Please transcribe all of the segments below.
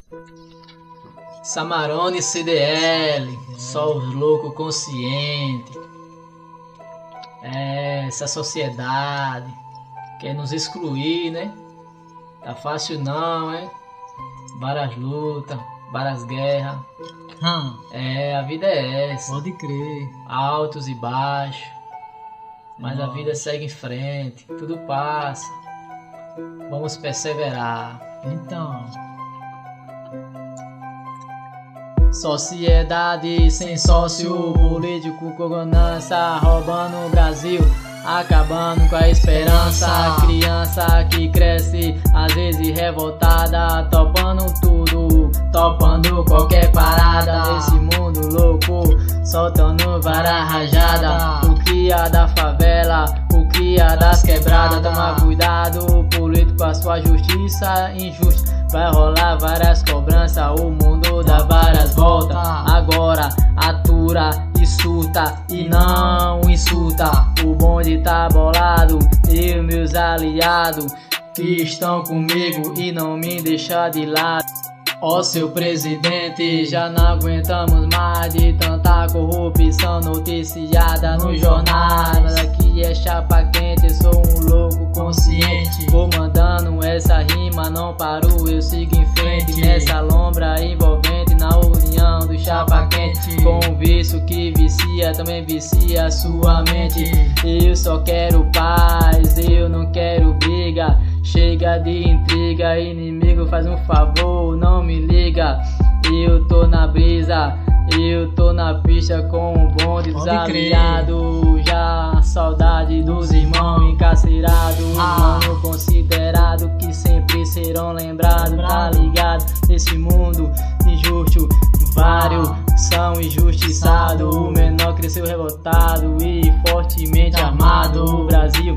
Samarone CDL, só os loucos conscientes. Essa sociedade quer nos excluir, né? Tá fácil não, hein? Várias lutas, várias guerras. A vida é essa. Pode crer. Altos e baixos. Mas a vida segue em frente, tudo passa. Vamos perseverar. Então, sociedade sem sócio, político com ganância, roubando o Brasil, acabando com a esperança. Criança que cresce, às vezes revoltada, topando tudo, topando qualquer parada. Nesse mundo louco, soltando vara rajada. O cria da favela, o cria das quebradas. Toma cuidado, político, com a sua justiça injusta. Vai rolar várias cobranças, o mundo dá várias voltas. Agora atura e surta e não insulta. O bonde tá bolado, eu e meus aliados que estão comigo e não me deixam de lado. Ó seu presidente, já não aguentamos mais de tanta corrupção noticiada no jornal. Aqui é chapa quente, sou um louco consciente. Vou mandando essa rima, não paro, eu sigo em frente. Nessa lombra envolvente, na união do chapa quente. Com um vício que vicia, também vicia sua mente. Eu só quero paz, eu não quero briga. Chega de intriga, inimigo faz um favor, não me liga. Eu tô na brisa, eu tô na pista com o bonde desaliado. Já saudade dos irmãos encarcerados, mano considerado que sempre serão lembrados. Tá ligado? Nesse mundo injusto, vários são injustiçados. O menor cresceu revoltado e fortemente armado. O Brasil,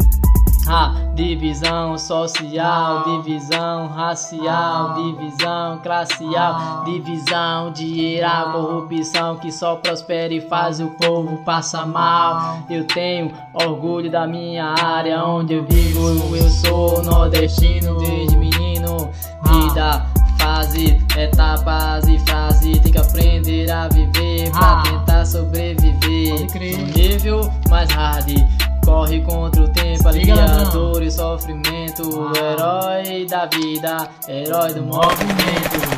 divisão social, divisão racial, divisão classial, divisão dinheiral, corrupção que só prospera e faz o povo passar mal. Eu tenho orgulho da minha área onde eu vivo, eu sou nordestino desde menino. Vida, fase, etapas e frase, tem que aprender a viver pra tentar sobreviver. Nível mais hard, corre contra o tempo, alivia dor e sofrimento. Herói da vida, herói do movimento.